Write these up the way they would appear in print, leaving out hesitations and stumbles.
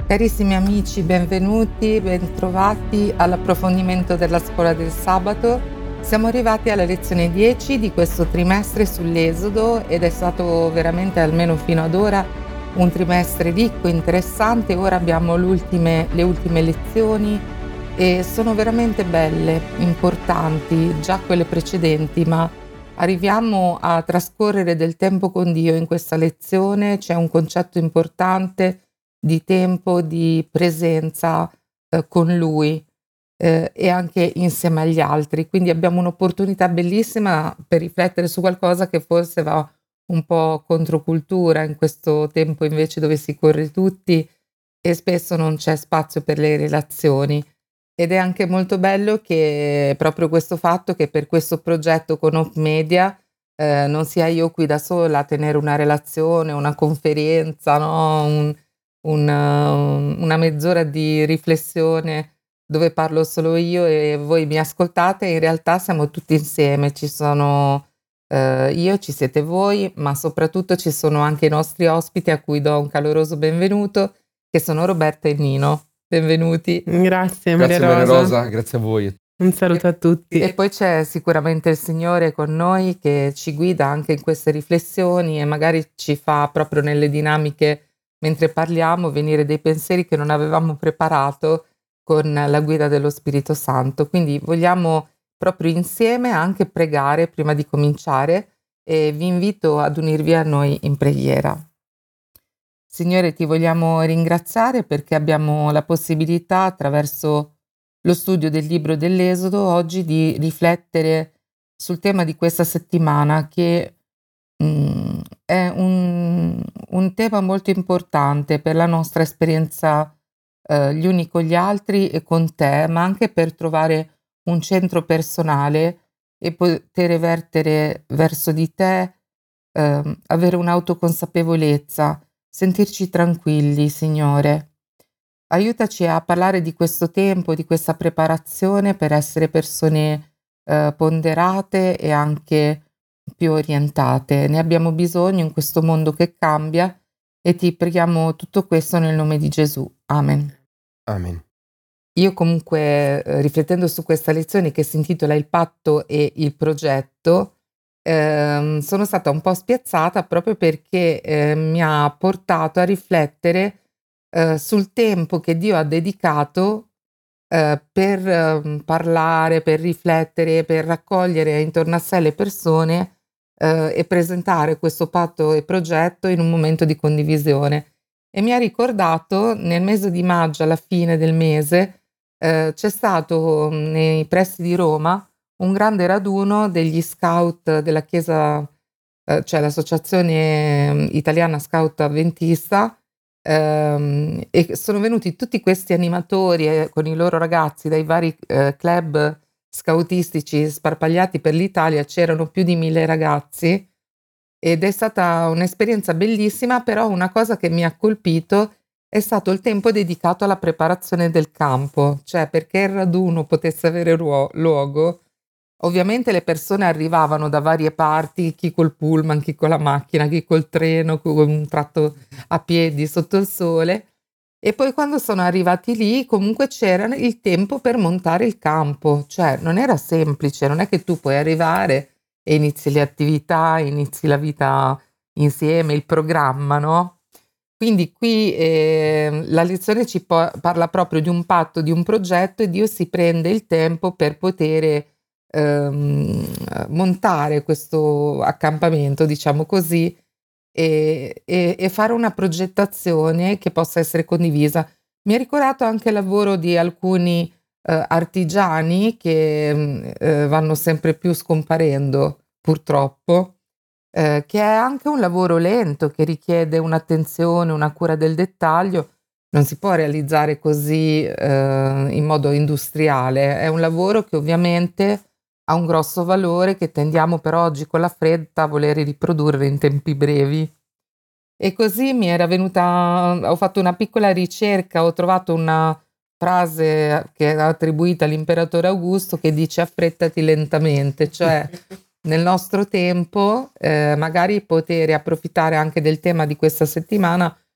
Carissimi amici, benvenuti, bentrovati all'approfondimento della scuola del sabato. Siamo arrivati alla lezione 10 di questo trimestre sull'Esodo ed è stato veramente, almeno fino ad ora, un trimestre ricco, interessante. Ora abbiamo le ultime lezioni e sono veramente belle, importanti, già quelle precedenti, ma arriviamo a trascorrere del tempo con Dio in questa lezione. C'è un concetto importante di tempo, di presenza, con Lui, e anche insieme agli altri. Quindi abbiamo un'opportunità bellissima per riflettere su qualcosa che forse va un po' controcultura in questo tempo invece dove si corre tutti e spesso non c'è spazio per le relazioni. Ed è anche molto bello che proprio questo fatto che per questo progetto con Hope Media, non sia io qui da sola a tenere una relazione, una conferenza, no, una mezz'ora di riflessione dove parlo solo io e voi mi ascoltate. In realtà siamo tutti insieme, ci sono io, ci siete voi, ma soprattutto ci sono anche i nostri ospiti a cui do un caloroso benvenuto, che sono Roberta e Nino. Benvenuti. Grazie Maria Grazie Maria Rosa. Rosa, grazie a voi. Un saluto a tutti. E poi c'è sicuramente il Signore con noi che ci guida anche in queste riflessioni e magari ci fa proprio nelle dinamiche mentre parliamo venire dei pensieri che non avevamo preparato con la guida dello Spirito Santo. Quindi vogliamo proprio insieme anche pregare prima di cominciare e vi invito ad unirvi a noi in preghiera. Signore, ti vogliamo ringraziare perché abbiamo la possibilità, attraverso lo studio del libro dell'Esodo, oggi di riflettere sul tema di questa settimana, che è un tema molto importante per la nostra esperienza gli uni con gli altri e con te, ma anche per trovare un centro personale e poter vertere verso di te, avere un'autoconsapevolezza, sentirci tranquilli, Signore. Aiutaci a parlare di questo tempo, di questa preparazione per essere persone ponderate e anche più orientate. Ne abbiamo bisogno in questo mondo che cambia e ti preghiamo tutto questo nel nome di Gesù. Amen. Amen. Io comunque, riflettendo su questa lezione che si intitola Il patto e il progetto, sono stata un po' spiazzata proprio perché mi ha portato a riflettere sul tempo che Dio ha dedicato per parlare, per riflettere, per raccogliere intorno a sé le persone e presentare questo patto e progetto in un momento di condivisione. E mi ha ricordato nel mese di maggio, alla fine del mese, c'è stato nei pressi di Roma un grande raduno degli scout della chiesa, cioè l'associazione italiana scout avventista, e sono venuti tutti questi animatori con i loro ragazzi dai vari club scoutistici sparpagliati per l'Italia. C'erano più di 1000 ragazzi ed è stata un'esperienza bellissima, però una cosa che mi ha colpito è stato il tempo dedicato alla preparazione del campo, cioè perché il raduno potesse avere luogo. Ovviamente le persone arrivavano da varie parti, chi col pullman, chi con la macchina, chi col treno, con un tratto a piedi sotto il sole. E poi quando sono arrivati lì comunque c'era il tempo per montare il campo, cioè non era semplice, non è che tu puoi arrivare e inizi le attività, inizi la vita insieme, il programma, no? Quindi qui la lezione ci parla proprio di un patto, di un progetto, e Dio si prende il tempo per poter montare questo accampamento, diciamo così, e fare una progettazione che possa essere condivisa. Mi ha ricordato anche il lavoro di alcuni artigiani che vanno sempre più scomparendo, purtroppo, che è anche un lavoro lento, che richiede un'attenzione, una cura del dettaglio. Non si può realizzare così in modo industriale. È un lavoro che ovviamente ha un grosso valore, che tendiamo per oggi con la fretta a voler riprodurre in tempi brevi. E così mi era venuta, ho fatto una piccola ricerca, ho trovato una frase che era attribuita all'imperatore Augusto che dice: affrettati lentamente, cioè nel nostro tempo magari poter approfittare anche del tema di questa settimana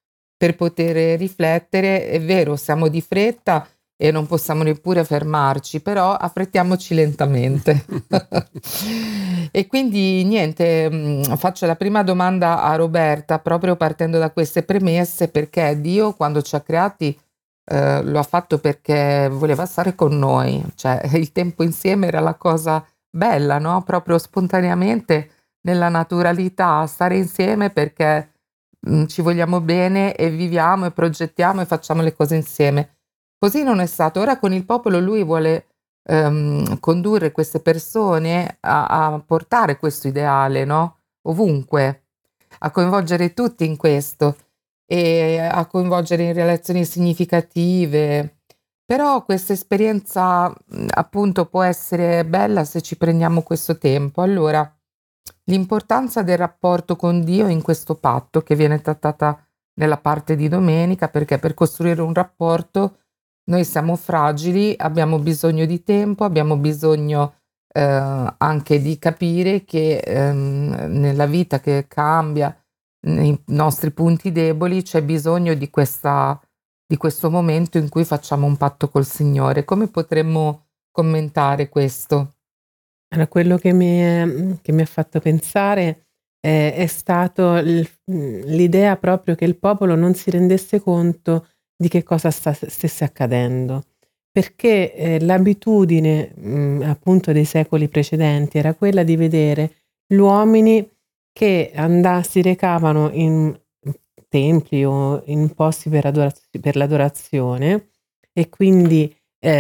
per poter riflettere. È vero, siamo di fretta e non possiamo neppure fermarci, però affrettiamoci lentamente. E quindi niente, faccio la prima domanda a Roberta, proprio partendo da queste premesse, perché Dio quando ci ha creati lo ha fatto perché voleva stare con noi, cioè il tempo insieme era la cosa bella, no? Proprio spontaneamente, nella naturalità, stare insieme perché ci vogliamo bene e viviamo e progettiamo e facciamo le cose insieme. Così non è stato. Ora con il popolo lui vuole condurre queste persone a portare questo ideale, no? Ovunque, a coinvolgere tutti in questo e a coinvolgere in relazioni significative. Però questa esperienza, appunto, può essere bella se ci prendiamo questo tempo. Allora, l'importanza del rapporto con Dio in questo patto che viene trattata nella parte di domenica, perché per costruire un rapporto noi siamo fragili, abbiamo bisogno di tempo, abbiamo bisogno anche di capire che nella vita che cambia, nei nostri punti deboli, c'è bisogno di questo momento in cui facciamo un patto col Signore. Come potremmo commentare questo? Allora, quello che mi ha fatto pensare è stato l'idea proprio che il popolo non si rendesse conto di che cosa stesse accadendo, perché l'abitudine appunto dei secoli precedenti era quella di vedere gli uomini che si recavano in templi o in posti per l'adorazione e quindi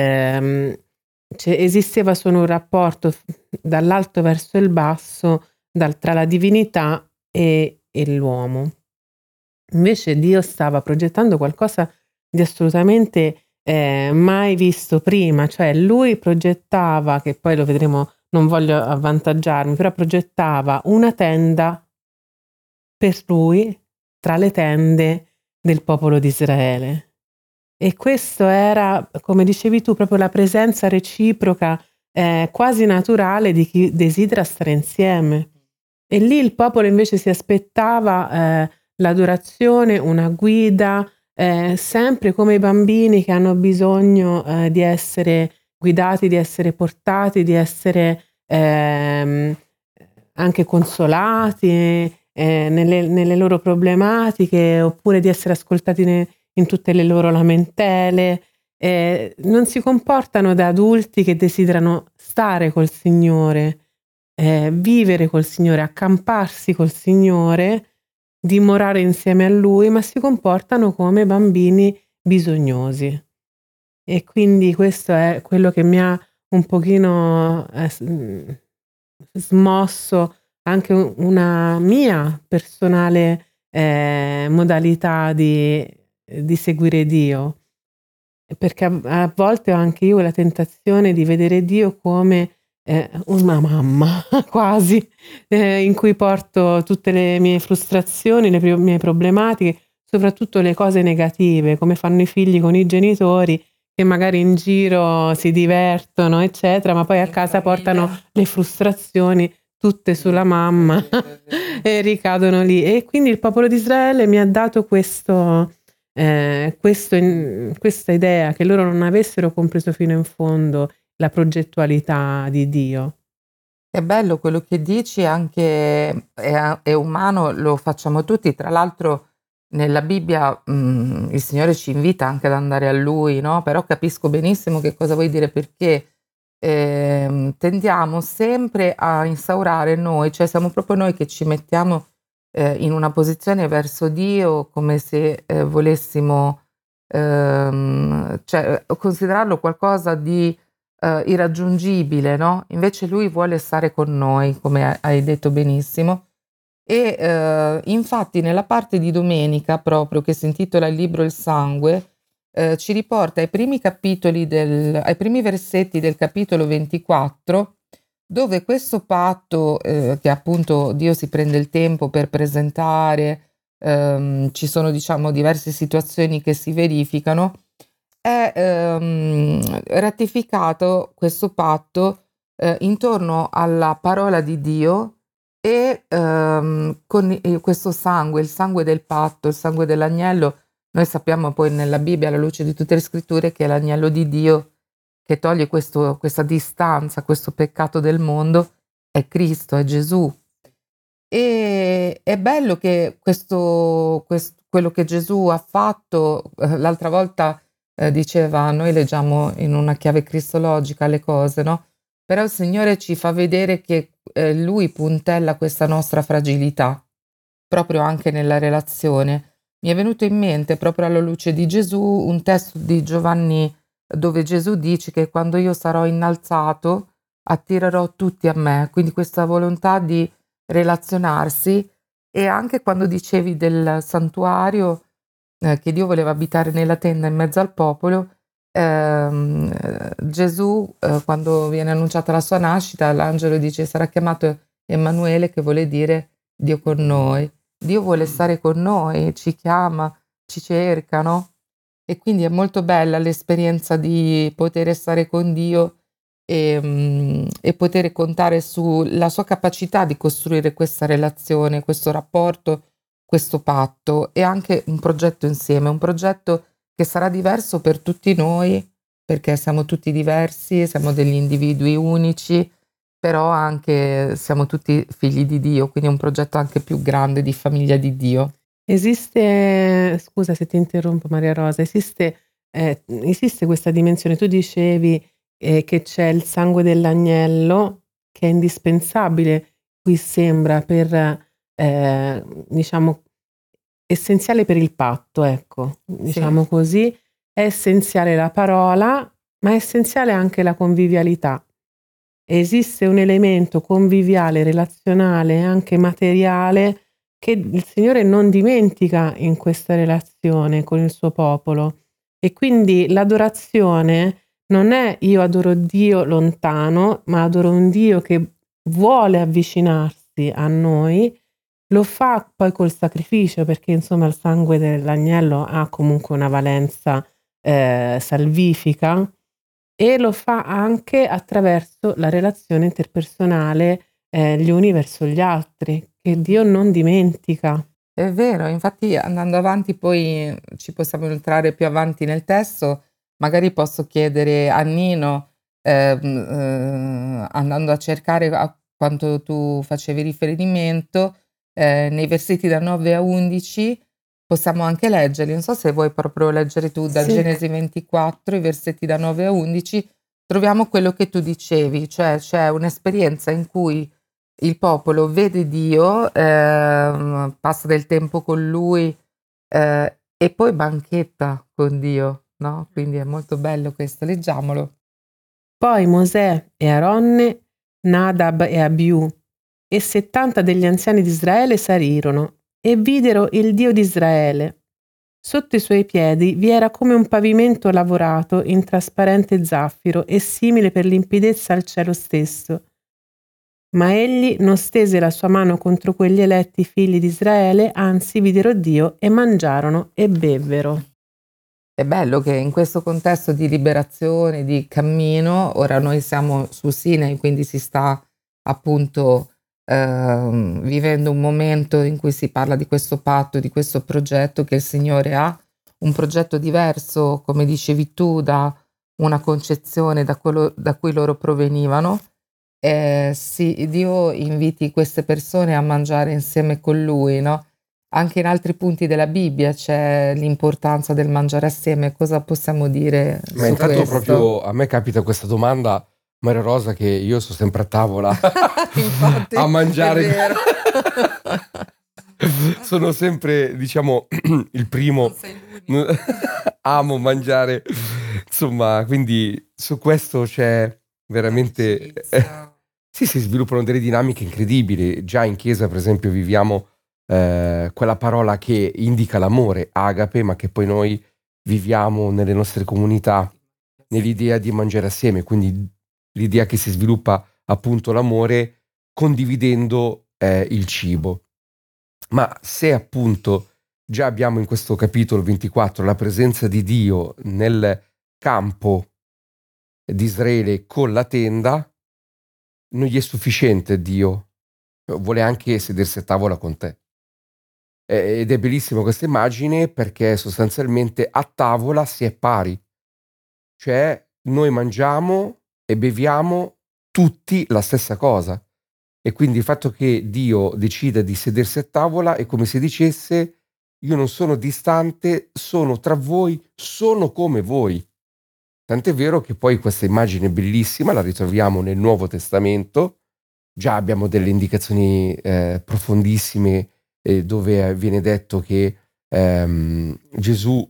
esisteva solo un rapporto dall'alto verso il basso, tra la divinità e l'uomo. Invece Dio stava progettando qualcosa di assolutamente mai visto prima, cioè lui progettava, che poi lo vedremo, non voglio avvantaggiarmi, però progettava una tenda per lui tra le tende del popolo di Israele. E questo era, come dicevi tu, proprio la presenza reciproca, quasi naturale di chi desidera stare insieme. E lì il popolo invece si aspettava l'adorazione, una guida, sempre come i bambini che hanno bisogno di essere guidati, di essere portati, di essere anche consolati nelle loro problematiche, oppure di essere ascoltati in tutte le loro lamentele. Non si comportano da adulti che desiderano stare col Signore, vivere col Signore, accamparsi col Signore, dimorare insieme a Lui, ma si comportano come bambini bisognosi. E quindi questo è quello che mi ha un pochino smosso anche una mia personale modalità di seguire Dio, perché a volte ho anche io la tentazione di vedere Dio come una mamma quasi, in cui porto tutte le mie frustrazioni, le mie problematiche, soprattutto le cose negative, come fanno i figli con i genitori che magari in giro si divertono, eccetera, ma poi a casa portano le frustrazioni tutte sulla mamma e ricadono lì. E quindi il popolo di Israele mi ha dato questa idea che loro non avessero compreso fino in fondo la progettualità di Dio. È bello quello che dici, anche è umano, lo facciamo tutti. Tra l'altro nella Bibbia il Signore ci invita anche ad andare a Lui, no? Però capisco benissimo che cosa vuoi dire, perché tendiamo sempre a instaurare noi, cioè siamo proprio noi che ci mettiamo in una posizione verso Dio come se volessimo cioè, considerarlo qualcosa di irraggiungibile, no? Invece lui vuole stare con noi, come hai detto benissimo. E infatti nella parte di domenica proprio che si intitola Il libro Il sangue, ci riporta ai primi capitoli ai primi versetti del capitolo 24, dove questo patto che appunto Dio si prende il tempo per presentare, ci sono diciamo diverse situazioni che si verificano, è ratificato questo patto intorno alla parola di Dio e con questo sangue, il sangue del patto, il sangue dell'agnello, Noi sappiamo poi nella Bibbia, alla luce di tutte le scritture, che è l'agnello di Dio che toglie questa distanza, questo peccato del mondo, è Cristo, è Gesù. E è bello che quello che Gesù ha fatto, l'altra volta, diceva, noi leggiamo in una chiave cristologica le cose, no, però il Signore ci fa vedere che, Lui puntella questa nostra fragilità, proprio anche nella relazione. Mi è venuto in mente, proprio alla luce di Gesù, un testo di Giovanni dove Gesù dice che quando io sarò innalzato attirerò tutti a me, quindi questa volontà di relazionarsi. E anche quando dicevi del santuario, che Dio voleva abitare nella tenda in mezzo al popolo, Gesù, quando viene annunciata la sua nascita, l'angelo dice sarà chiamato Emanuele, che vuole dire Dio con noi. Dio vuole stare con noi, ci chiama, ci cerca, no? E quindi è molto bella l'esperienza di poter stare con Dio e poter contare sulla sua capacità di costruire questa relazione, questo rapporto, questo patto e anche un progetto insieme, un progetto che sarà diverso per tutti noi, perché siamo tutti diversi, siamo degli individui unici, però anche siamo tutti figli di Dio, quindi è un progetto anche più grande di famiglia di Dio. Scusa se ti interrompo Maria Rosa, esiste questa dimensione, tu dicevi, che c'è il sangue dell'agnello che è indispensabile, qui sembra per, diciamo essenziale per il patto, ecco, Sì, diciamo così. È essenziale la parola, ma è essenziale anche la convivialità. Esiste un elemento conviviale, relazionale e anche materiale che il Signore non dimentica in questa relazione con il suo popolo. E quindi l'adorazione non è io adoro Dio lontano, ma adoro un Dio che vuole avvicinarsi a noi, lo fa poi col sacrificio, perché insomma il sangue dell'agnello ha comunque una valenza salvifica, e lo fa anche attraverso la relazione interpersonale, gli uni verso gli altri, che Dio non dimentica. è vero, infatti andando avanti poi ci possiamo entrare più avanti nel testo, magari posso chiedere a Nino, andando a cercare a quanto tu facevi riferimento, nei versetti da 9 a 11 possiamo anche leggerli, non so se vuoi proprio leggere tu da Sì. Genesi 24, i versetti da 9 a 11, troviamo quello che tu dicevi, cioè c'è un'esperienza in cui il popolo vede Dio, passa del tempo con lui, e poi banchetta con Dio, no, quindi è molto bello questo, leggiamolo. Poi Mosè e Aronne, Nadab e Abiù e 70 degli anziani di Israele salirono e videro il Dio di Israele. Sotto i suoi piedi vi era come un pavimento lavorato in trasparente zaffiro e simile per limpidezza al cielo stesso. Ma egli non stese la sua mano contro quegli eletti figli di Israele, anzi videro Dio e mangiarono e bevvero. È bello che in questo contesto di liberazione, di cammino, ora noi siamo su Sinai, quindi si sta appunto, vivendo un momento in cui si parla di questo patto, di questo progetto che il Signore ha, un progetto diverso, come dicevi tu, da una concezione da quello da cui loro provenivano. Sì, Dio inviti queste persone a mangiare insieme con Lui, no, anche in altri punti della Bibbia c'è l'importanza del mangiare assieme. Cosa possiamo dire Ma su intanto questo? proprio a me capita questa domanda, Maria Rosa, che io sono sempre a tavola Infatti, a è mangiare. vero. Sono sempre, diciamo, il primo. Non sei l'unico. Amo mangiare. Insomma, quindi su questo c'è veramente. L'amicizia. Sì, si sviluppano delle dinamiche incredibili. Già in chiesa, per esempio, viviamo quella parola che indica l'amore, agape, ma che poi noi viviamo nelle nostre comunità nell'idea di mangiare assieme, quindi l'idea che si sviluppa appunto l'amore condividendo il cibo. Ma se appunto già abbiamo in questo capitolo 24 la presenza di Dio nel campo di Israele con la tenda, non gli è sufficiente Dio, vuole anche sedersi a tavola con te. Ed è bellissima questa immagine perché sostanzialmente a tavola si è pari, cioè noi mangiamo e beviamo tutti la stessa cosa. E quindi il fatto che Dio decida di sedersi a tavola è come se dicesse: io non sono distante, sono tra voi, sono come voi. Tant'è vero che poi questa immagine bellissima la ritroviamo nel Nuovo Testamento. Già abbiamo delle indicazioni profondissime, dove viene detto che Gesù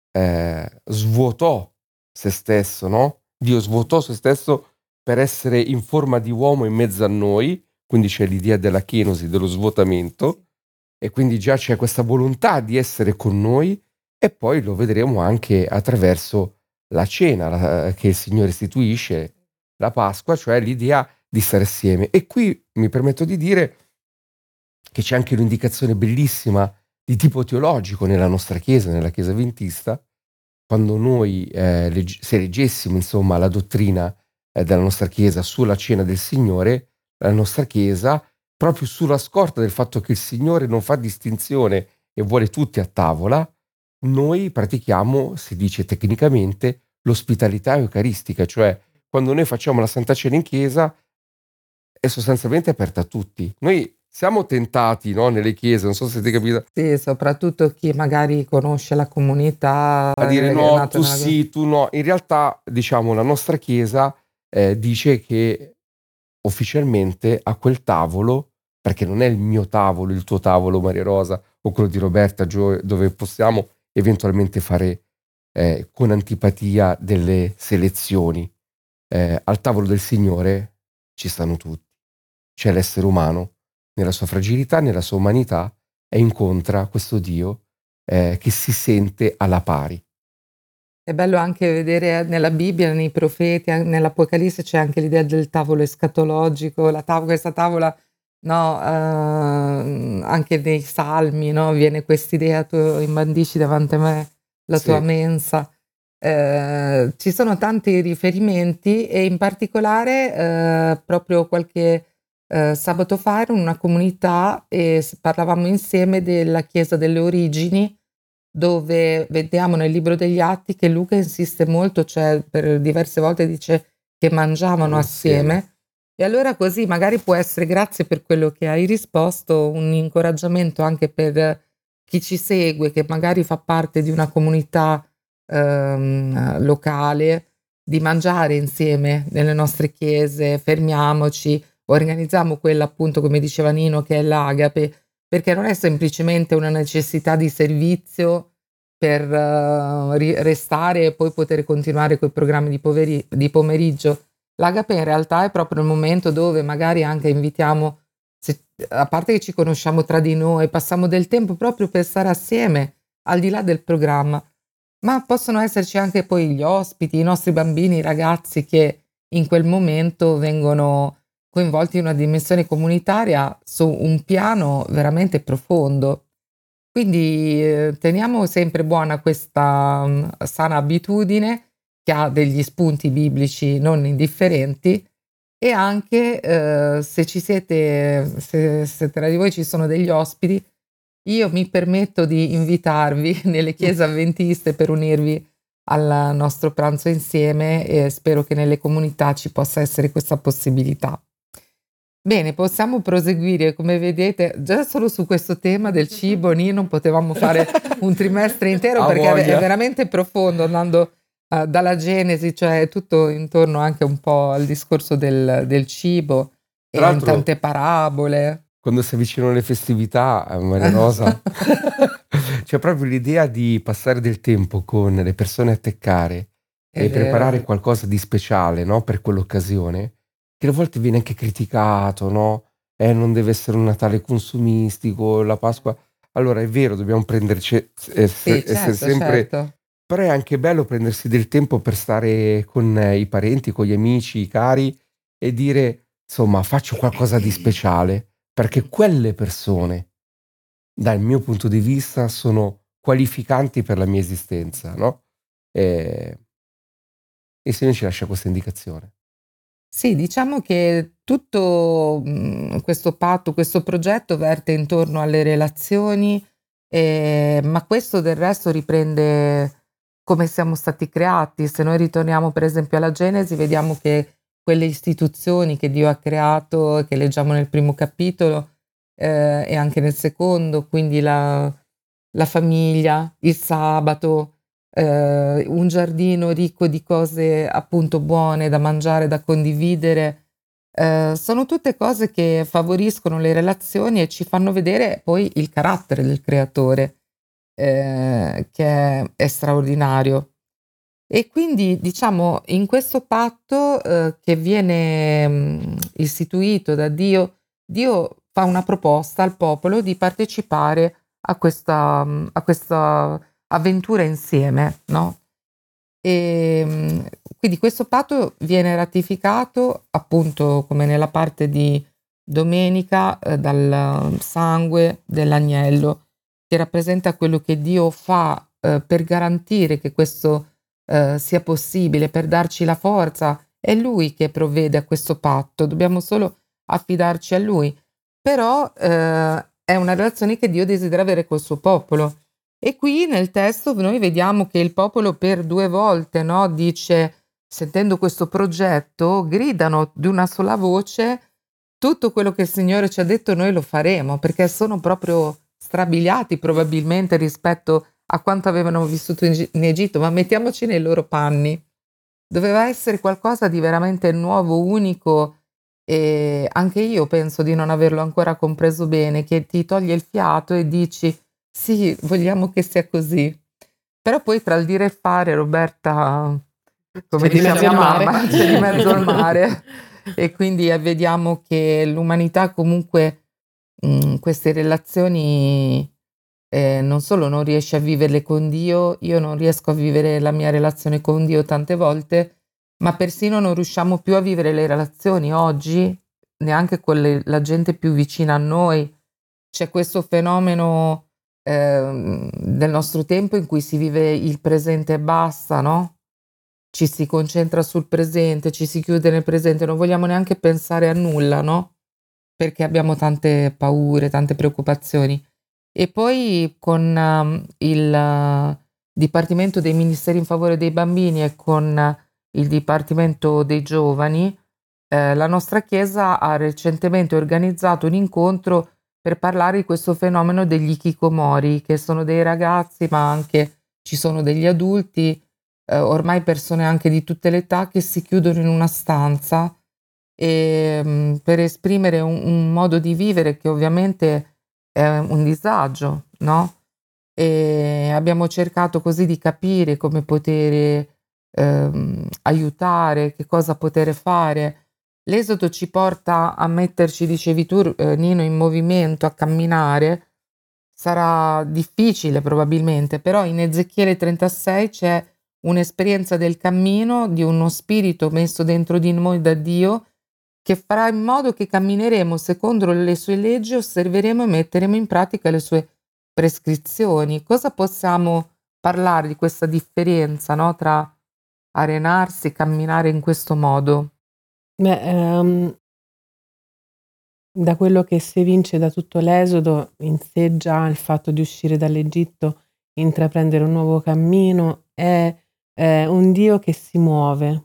svuotò se stesso, no? Dio svuotò se stesso per essere in forma di uomo in mezzo a noi, quindi c'è l'idea della kenosi, dello svuotamento, e quindi già c'è questa volontà di essere con noi, e poi lo vedremo anche attraverso la cena che il Signore istituisce, la Pasqua, cioè l'idea di stare assieme. E qui mi permetto di dire che c'è anche un'indicazione bellissima di tipo teologico nella nostra Chiesa, nella Chiesa Adventista, quando noi se leggessimo insomma la dottrina della nostra Chiesa sulla cena del Signore, la nostra Chiesa, proprio sulla scorta del fatto che il Signore non fa distinzione e vuole tutti a tavola, noi pratichiamo, si dice tecnicamente, l'ospitalità eucaristica, cioè quando noi facciamo la Santa Cena in chiesa è sostanzialmente aperta a tutti. Noi siamo tentati, no, nelle chiese, non so se ti capita, Sì, soprattutto chi magari conosce la comunità, a dire è no, nato tu nella... sì, tu no. In realtà, diciamo, la nostra chiesa dice che ufficialmente a quel tavolo, perché non è il mio tavolo, il tuo tavolo, Maria Rosa, o quello di Roberta, dove possiamo eventualmente fare con antipatia delle selezioni. Al tavolo del Signore ci stanno tutti. C'è l'essere umano nella sua fragilità, nella sua umanità, e incontra questo Dio che si sente alla pari. È bello anche vedere nella Bibbia, nei profeti, nell'Apocalisse c'è anche l'idea del tavolo escatologico, questa tavola, no, anche nei Salmi, no, viene quest'idea, tu imbandisci davanti a me la tua Sì, mensa. Ci sono tanti riferimenti e in particolare proprio qualche sabato fa ero in una comunità e parlavamo insieme della Chiesa delle Origini, dove vediamo nel libro degli Atti che Luca insiste molto, cioè per diverse volte dice che mangiavano insieme. assieme. E allora così magari può essere, grazie per quello che hai risposto, un incoraggiamento anche per chi ci segue, che magari fa parte di una comunità locale, di mangiare insieme nelle nostre chiese, fermiamoci, organizziamo quella appunto, come diceva Nino, che è l'agape, perché non è semplicemente una necessità di servizio per restare e poi poter continuare coi programmi di pomeriggio. L'agape in realtà è proprio il momento dove magari anche invitiamo, a parte che ci conosciamo tra di noi, passiamo del tempo proprio per stare assieme, al di là del programma, ma possono esserci anche poi gli ospiti, i nostri bambini, i ragazzi che in quel momento vengono coinvolti in una dimensione comunitaria su un piano veramente profondo. Quindi teniamo sempre buona questa sana abitudine che ha degli spunti biblici non indifferenti e anche se ci siete, se tra di voi ci sono degli ospiti, io mi permetto di invitarvi nelle chiese avventiste per unirvi al nostro pranzo insieme e spero che nelle comunità ci possa essere questa possibilità. Bene, possiamo proseguire. Come vedete, già solo su questo tema del cibo, non potevamo fare un trimestre intero Ha perché è voglia. veramente profondo, andando dalla Genesi, cioè tutto intorno anche un po' al discorso del cibo Tra e in l'altro, tante parabole. quando si avvicinano le festività, Maria Rosa, c'è proprio l'idea di passare del tempo con le persone a teccare È e preparare vero. qualcosa di speciale, no, per quell'occasione, che a volte viene anche criticato, no? Non deve essere un Natale consumistico, la Pasqua. Allora è vero, dobbiamo prenderci, Sì, essere certo, sempre, certo. però è anche bello prendersi del tempo per stare con i parenti, con gli amici, i cari e dire, insomma, faccio qualcosa di speciale, perché quelle persone, dal mio punto di vista, sono qualificanti per la mia esistenza, no? E il Signore ci lascia questa indicazione. Sì, diciamo che tutto questo patto, questo progetto verte intorno alle relazioni, Ma questo del resto riprende come siamo stati creati. Se noi ritorniamo per esempio alla Genesi, vediamo che quelle istituzioni che Dio ha creato, che leggiamo nel primo capitolo e anche nel secondo, quindi la famiglia, il sabato, un giardino ricco di cose appunto buone da mangiare, da condividere, sono tutte cose che favoriscono le relazioni e ci fanno vedere poi il carattere del creatore, che è straordinario. E quindi diciamo in questo patto, che viene, istituito da Dio, Dio fa una proposta al popolo di partecipare a questa avventura insieme, no, quindi questo patto viene ratificato, appunto, come nella parte di domenica, dal sangue dell'agnello, che rappresenta quello che Dio fa, per garantire che questo, sia possibile, per darci la forza. È Lui che provvede a questo patto, dobbiamo solo affidarci a Lui. Però, è una relazione che Dio desidera avere col suo popolo. E qui nel testo noi vediamo che il popolo per 2 volte, no, dice, sentendo questo progetto, gridano di una sola voce: "Tutto quello che il Signore ci ha detto noi lo faremo", perché sono proprio strabiliati probabilmente rispetto a quanto avevano vissuto in Egitto, ma mettiamoci nei loro panni. Doveva essere qualcosa di veramente nuovo, unico, e anche io penso di non averlo ancora compreso bene, che ti toglie il fiato e dici: "Sì, vogliamo che sia così". Però poi tra il dire e il fare, Roberta, come C'è di diceva mezzo mia il mare. mamma, c'è di mezzo il mare. E quindi vediamo che l'umanità comunque, queste relazioni, non solo non riesce a viverle con Dio, io non riesco a vivere la mia relazione con Dio tante volte, ma persino non riusciamo più a vivere le relazioni oggi, neanche con la gente più vicina a noi. C'è questo fenomeno, del nostro tempo in cui si vive il presente e basta, no, ci si concentra sul presente, ci si chiude nel presente, non vogliamo neanche pensare a nulla, no, perché abbiamo tante paure, tante preoccupazioni. E poi con, il Dipartimento dei Ministeri in favore dei bambini e con il Dipartimento dei giovani, la nostra Chiesa ha recentemente organizzato un incontro per parlare di questo fenomeno degli hikikomori, che sono dei ragazzi, ma anche ci sono degli adulti, ormai persone anche di tutte le età, che si chiudono in una stanza, per esprimere un modo di vivere che ovviamente è un disagio, no, abbiamo cercato così di capire come poter, aiutare, che cosa poter fare. L'esodo ci porta a metterci, dicevi tu, Nino, in movimento, a camminare. Sarà difficile probabilmente, però in Ezechiele 36 c'è un'esperienza del cammino, di uno spirito messo dentro di noi da Dio, che farà in modo che cammineremo secondo le sue leggi, osserveremo e metteremo in pratica le sue prescrizioni. Cosa possiamo parlare di questa differenza, no, tra arenarsi e camminare in questo modo? Beh, da quello che si evince da tutto l'Esodo, in sé già il fatto di uscire dall'Egitto, intraprendere un nuovo cammino, è un Dio che si muove.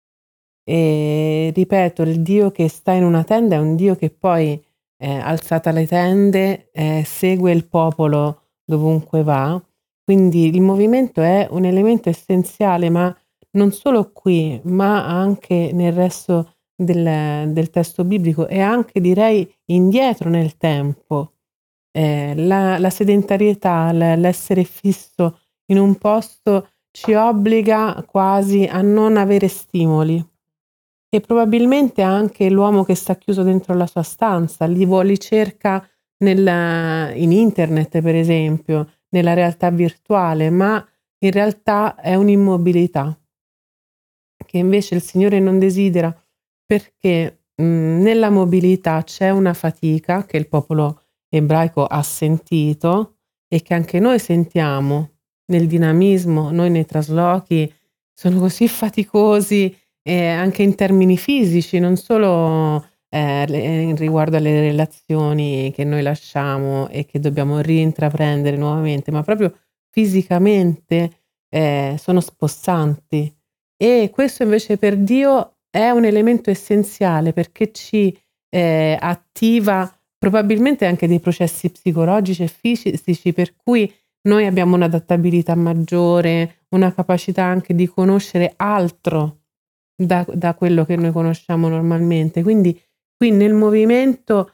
E ripeto, il Dio che sta in una tenda è un Dio che poi, alzata le tende, segue il popolo dovunque va. Quindi il movimento è un elemento essenziale, ma non solo qui, ma anche nel resto del testo biblico e anche direi indietro nel tempo. La sedentarietà, l'essere fisso in un posto ci obbliga quasi a non avere stimoli. E probabilmente anche l'uomo che sta chiuso dentro la sua stanza, li cerca in internet per esempio, nella realtà virtuale, ma in realtà è un'immobilità che invece il Signore non desidera perché, nella mobilità c'è una fatica che il popolo ebraico ha sentito e che anche noi sentiamo nel dinamismo, noi nei traslochi sono così faticosi, anche in termini fisici, non solo, riguardo alle relazioni che noi lasciamo e che dobbiamo rintraprendere nuovamente, ma proprio fisicamente sono spossanti. E questo invece per Dio è un elemento essenziale perché ci attiva probabilmente anche dei processi psicologici e fisici per cui noi abbiamo un'adattabilità maggiore, una capacità anche di conoscere altro da quello che noi conosciamo normalmente. Quindi qui nel movimento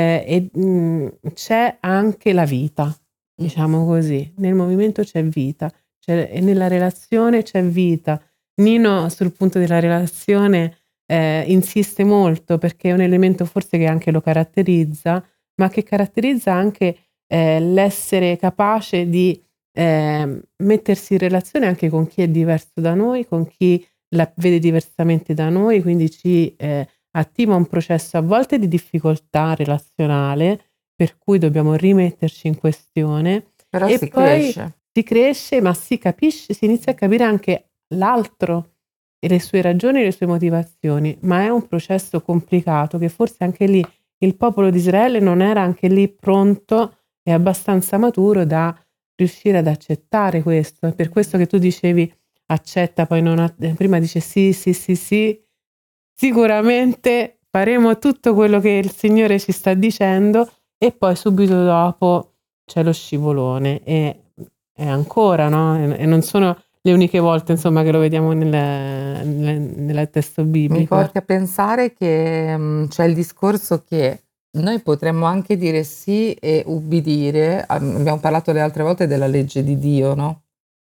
c'è anche la vita, diciamo così. Nel movimento c'è vita, e nella relazione c'è vita. Nino sul punto della relazione insiste molto perché è un elemento forse che anche lo caratterizza, ma che caratterizza anche l'essere capace di mettersi in relazione anche con chi è diverso da noi, con chi la vede diversamente da noi, quindi ci attiva un processo a volte di difficoltà relazionale, per cui dobbiamo rimetterci in questione Però e si poi cresce. si cresce, ma si capisce, si inizia a capire anche l'altro e le sue ragioni e le sue motivazioni, ma è un processo complicato che forse anche lì il popolo di Israele non era anche lì pronto e abbastanza maturo da riuscire ad accettare questo. È per questo che tu dicevi accetta, poi non prima dice sì, sì, sì, sì, sicuramente faremo tutto quello che il Signore ci sta dicendo e poi subito dopo c'è lo scivolone e ancora, no? E non sono le uniche volte, insomma, che lo vediamo nel testo Mi biblico. porti a pensare che c'è il discorso che noi potremmo anche dire sì e ubbidire, abbiamo parlato le altre volte della legge di Dio, no?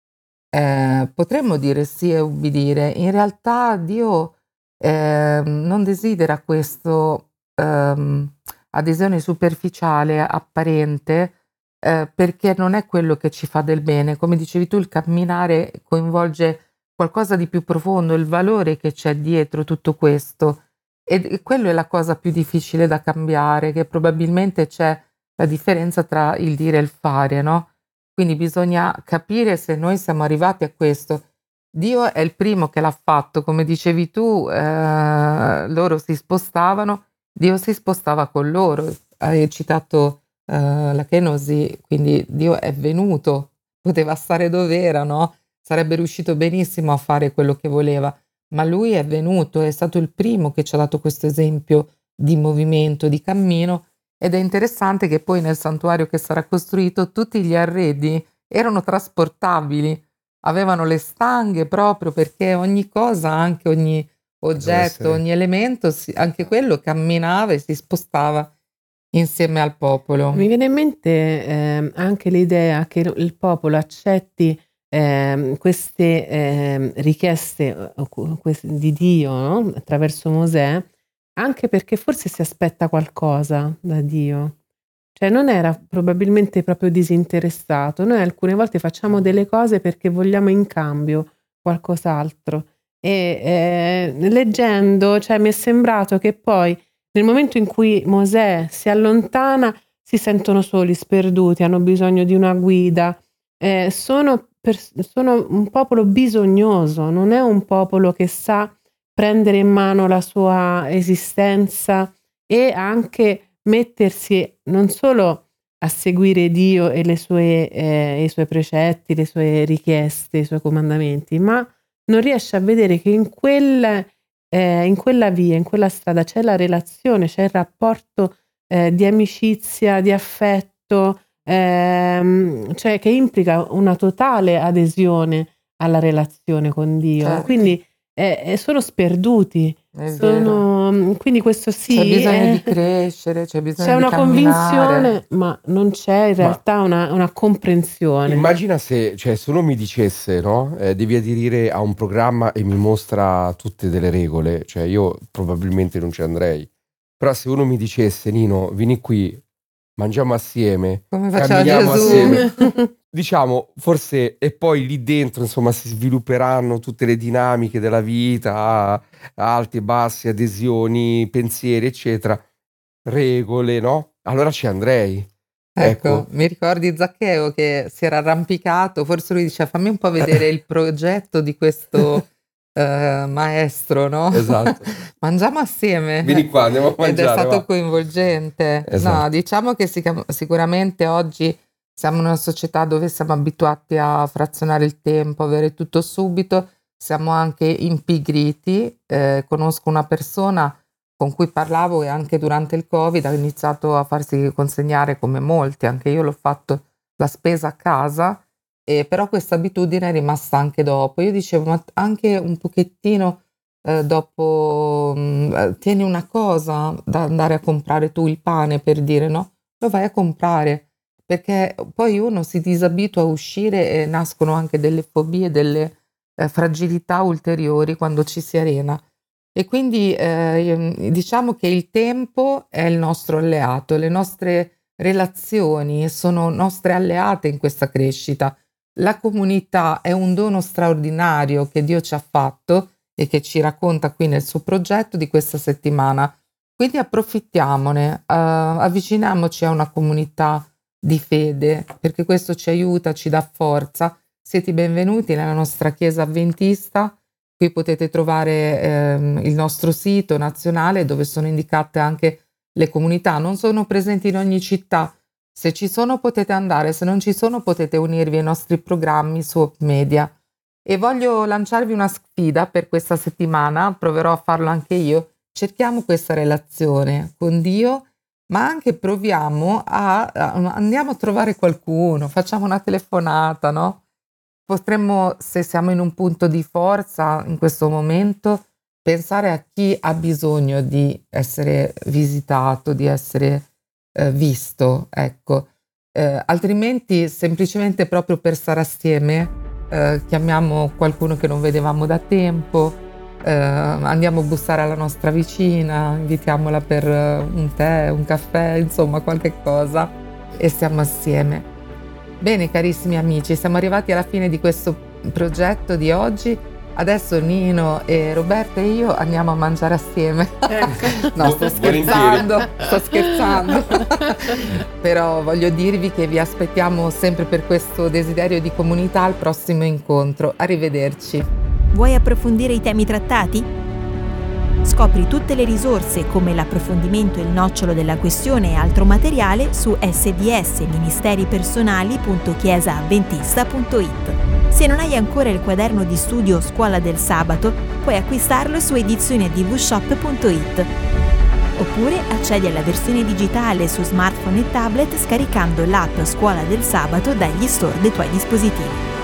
Potremmo dire sì e ubbidire, in realtà Dio non desidera questo adesione superficiale, apparente, perché non è quello che ci fa del bene. Come dicevi tu, il camminare coinvolge qualcosa di più profondo, il valore che c'è dietro tutto questo. E quello è la cosa più difficile da cambiare, che probabilmente c'è la differenza tra il dire e il fare, no? Quindi bisogna capire se noi siamo arrivati a questo. Dio è il primo che l'ha fatto, come dicevi tu, loro si spostavano, Dio si spostava con loro. Hai citato la Kenosi, quindi Dio è venuto, poteva stare dove era, no? Sarebbe riuscito benissimo a fare quello che voleva, ma lui è venuto, è stato il primo che ci ha dato questo esempio di movimento, di cammino, ed è interessante che poi nel santuario che sarà costruito tutti gli arredi erano trasportabili, avevano le stanghe proprio perché ogni cosa, anche ogni Deve oggetto, essere. ogni elemento, anche quello camminava e si spostava insieme al popolo. Mi viene in mente anche l'idea che il popolo accetti queste richieste di Dio, no? Attraverso Mosè, anche perché forse si aspetta qualcosa da Dio. Cioè non era probabilmente proprio disinteressato. Noi alcune volte facciamo delle cose perché vogliamo in cambio qualcos'altro. E leggendo, cioè, mi è sembrato che poi nel momento in cui Mosè si allontana, si sentono soli, sperduti, hanno bisogno di una guida. Sono un popolo bisognoso, non è un popolo che sa prendere in mano la sua esistenza e anche mettersi non solo a seguire Dio e i suoi precetti, le sue richieste, i suoi comandamenti, ma non riesce a vedere che in quella via, in quella strada c'è la relazione, c'è il rapporto di amicizia, di affetto, cioè che implica una totale adesione alla relazione con Dio. Certo. Quindi sono sperduti. È vero. Quindi questo C'è sì, bisogno di crescere, c'è c'è bisogno di una camminare. convinzione, ma non c'è in Ma realtà una comprensione. immagina se uno mi dicesse, no? Devi aderire a un programma e mi mostra tutte delle regole, cioè io probabilmente non ci andrei. Però se uno mi dicesse, Nino, vieni qui, mangiamo assieme, Come faceva camminiamo Gesù. assieme, diciamo, forse, e poi lì dentro, insomma, si svilupperanno tutte le dinamiche della vita, alti e bassi, adesioni, pensieri, eccetera, regole, no? Allora ci andrei. Ecco, Ecco. mi ricordi Zaccheo che si era arrampicato, forse lui diceva fammi un po' vedere il progetto di questo maestro, no? Esatto. Mangiamo assieme. Vieni qua, andiamo a Ed è mangiare. stato va. coinvolgente. Esatto. No, diciamo che sicuramente oggi siamo in una società dove siamo abituati a frazionare il tempo, avere tutto subito, siamo anche impigriti. Conosco una persona con cui parlavo e anche durante il Covid ha iniziato a farsi consegnare, come molti, anche io l'ho fatto, la spesa a casa, però questa abitudine è rimasta anche dopo. Io dicevo, ma anche un pochettino dopo, tieni una cosa da andare a comprare tu, il pane, per dire, no? Lo vai a comprare, perché poi uno si disabitua a uscire e nascono anche delle fobie, delle fragilità ulteriori quando ci si arena. E quindi diciamo che il tempo è il nostro alleato, le nostre relazioni sono nostre alleate in questa crescita. La comunità è un dono straordinario che Dio ci ha fatto e che ci racconta qui nel suo progetto di questa settimana. Quindi approfittiamone, avviciniamoci a una comunità di fede, perché questo ci aiuta, ci dà forza. Siete benvenuti nella nostra chiesa avventista. Qui potete trovare il nostro sito nazionale dove sono indicate anche le comunità. Non sono presenti in ogni città. Se ci sono potete andare, se non ci sono potete unirvi ai nostri programmi su Hope Media. E voglio lanciarvi una sfida per questa settimana, proverò a farlo anche io. Cerchiamo questa relazione con Dio, ma anche proviamo andiamo a trovare qualcuno, facciamo una telefonata, no? Potremmo, se siamo in un punto di forza in questo momento, pensare a chi ha bisogno di essere visitato, di essere visto, ecco. Altrimenti, semplicemente proprio per stare assieme, chiamiamo qualcuno che non vedevamo da tempo, andiamo a bussare alla nostra vicina, invitiamola per un tè, un caffè, insomma qualche cosa, e stiamo assieme. Bene, carissimi amici, siamo arrivati alla fine di questo progetto di oggi. Adesso Nino e Roberto e io andiamo a mangiare assieme. No, sto scherzando. Però voglio dirvi che vi aspettiamo sempre per questo desiderio di comunità al prossimo incontro. Arrivederci. Vuoi approfondire i temi trattati? Scopri tutte le risorse come l'approfondimento e il nocciolo della questione e altro materiale su sdsministeripersonali.chiesaaddventista.it. Se non hai ancora il quaderno di studio Scuola del Sabato, puoi acquistarlo su edizioneadvshop.it. Oppure accedi alla versione digitale su smartphone e tablet scaricando l'app Scuola del Sabato dagli store dei tuoi dispositivi.